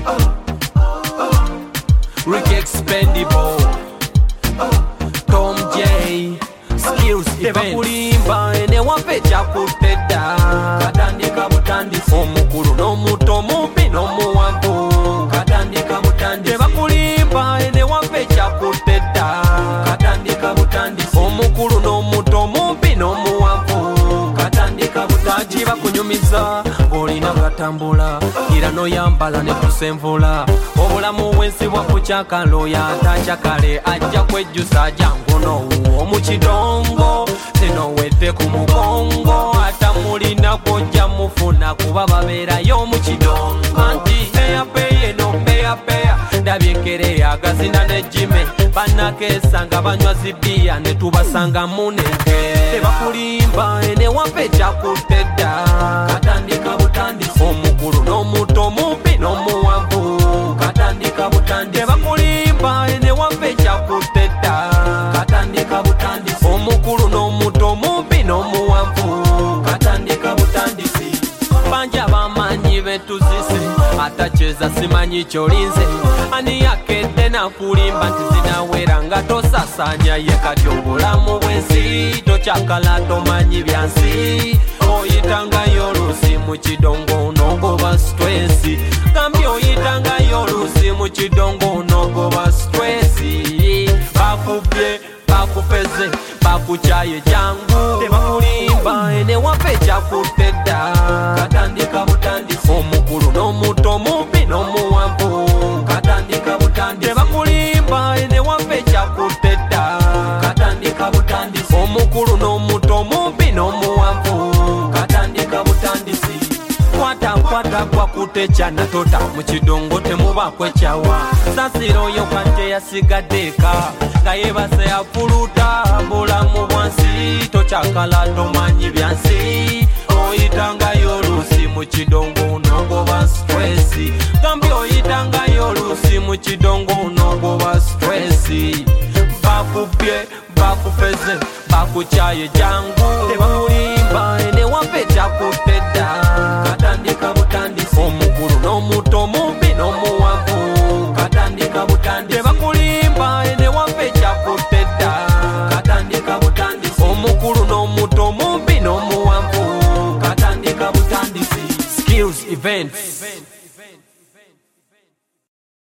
Rick Expendable, Tom J, Skills Events. Tebakulimba ene wapecha kuteda katandika butandisi omukulu n'omuto mumpi n'omuwanvu katandika butandisi. Tebakulimba ene wapecha kuteda katandika butandisi omukulu n'omuto mumpi n'omuwanvu katandika butandisi. Bakunyumiza ng'olina gatambula era n'oyambala ne kusenvula obulamu bw'ensi bwakukyakaloya atakyakale ajja kwejjusa janguno omukidongo sinowedde ku mugongo atamulina kwojja mufuna kuba babeerayo omukidongo anti eyapeye nopeyapeya ndabyekere agazina nejime banakeesa nga banywa zibiya ne tubasanga muneke. Tebakulimba ene wampe kyakutedda katandika butandisi omukulu n'omuto mumpi n'omuwanvu katandika butandisi. Tebakulimba ene wampe kyakutedda katandika butandisi omukulu n'omuto mumpi n'omuwanvu katandika butandisi. Banja bamanyi betuzise atacheza simanyi kyolinze ani yakedde nakulimba nti zinawera nga tosasanya ye kati obulamu bw'ensi tokyakala tomanyi byansi oyitangayo oluusi mu kidongo n'ogoba stresi gambye oyitangayo oluusi mu kidongo n'ogoba stresi. Bakubye bakupeze bakukyaye jangu tebakulimba ene wampe kyakutedda katandika butandisi omukulu n'omuto mumpi n'omuwanvu katandika butandisi. Tebakulimba ene wampe kyakutedda katandika butandisi omukulu n'omuto mumpi n'omuwanvu katandika butandisi. Kwata kwakutecha natota mu kidongo temubakwe kyawa sasiro yo kanje yasigadde eka nga yebase afuluta bulamu bwansi tokyakala tomanyi byansi oyitangayo oluusi mu kidongo n'ogoba stresi gambye oyitangayo oluusi mu kidongo n'ogoba stresi. Bakubye bakupeze bakukyaye jangu tebakulimba ene wampe kyakutedda katandika butandisi omukulu n'omuto mumpi n'omuwanvu katandika butandisi. Tebakulimba ene wampe kyakutedda katandika butandisi omukulu n'omuto mumpi n'omuwanvu katandika butandisi. Skills Events.